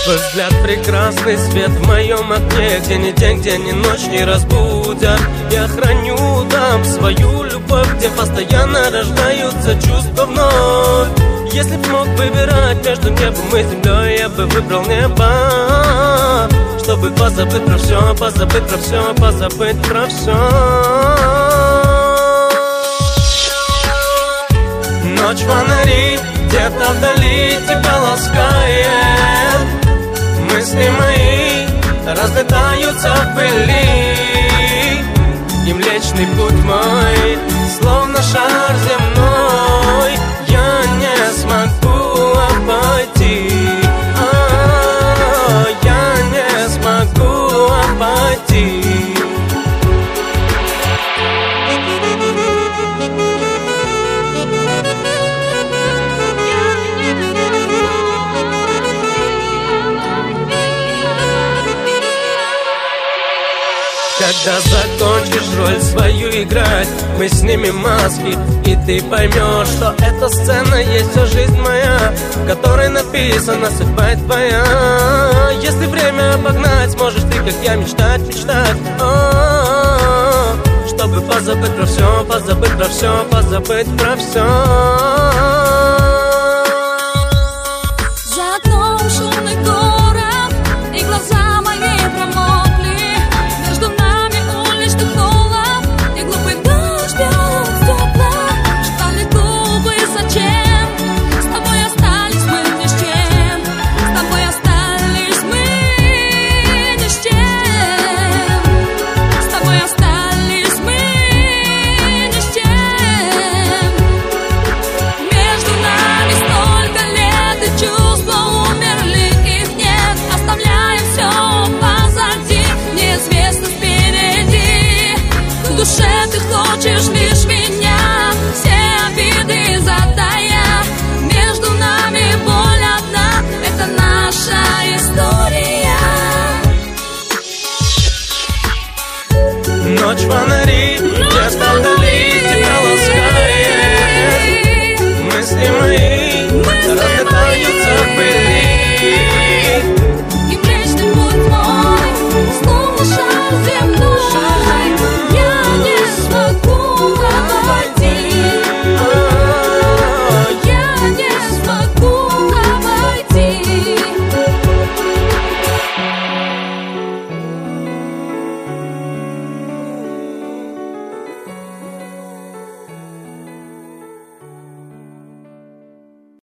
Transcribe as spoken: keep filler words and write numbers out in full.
Твой взгляд прекрасный, свет в моем окне, где ни день, где ни ночь не разбудят. Я храню там свою любовь, где постоянно рождаются чувства вновь. Если б мог выбирать между небом и землей, я бы выбрал небо, чтобы позабыть про все, позабыть про все, позабыть про все. Ночь фонари где-то вдали тебя ласкает. Мысли мои разлетаются в пыли, и Млечный Путь мой, словно шар земной, я не смогу обойти. А, я не смогу обойти. Когда закончишь роль свою играть, мы снимем маски, и ты поймешь, что эта сцена есть вся жизнь моя, в которой написана судьба твоя. Если время обогнать, сможешь ты, как я, мечтать, мечтать, о-о-о, чтобы позабыть про все, позабыть про все, позабыть про все. За окном шумный город, и глаза мои промокли. Между нами уличный холод, и глупый дождь бьет в стекла. Ждали губы, зачем? С тобой остались мы ни с чем. С тобой остались мы ни с чем. С тобой остались мы ни с чем. Между нами столько лет, и чувства умерли, их нет. Оставляем все позади, неизвестно впереди. В душе ты хочешь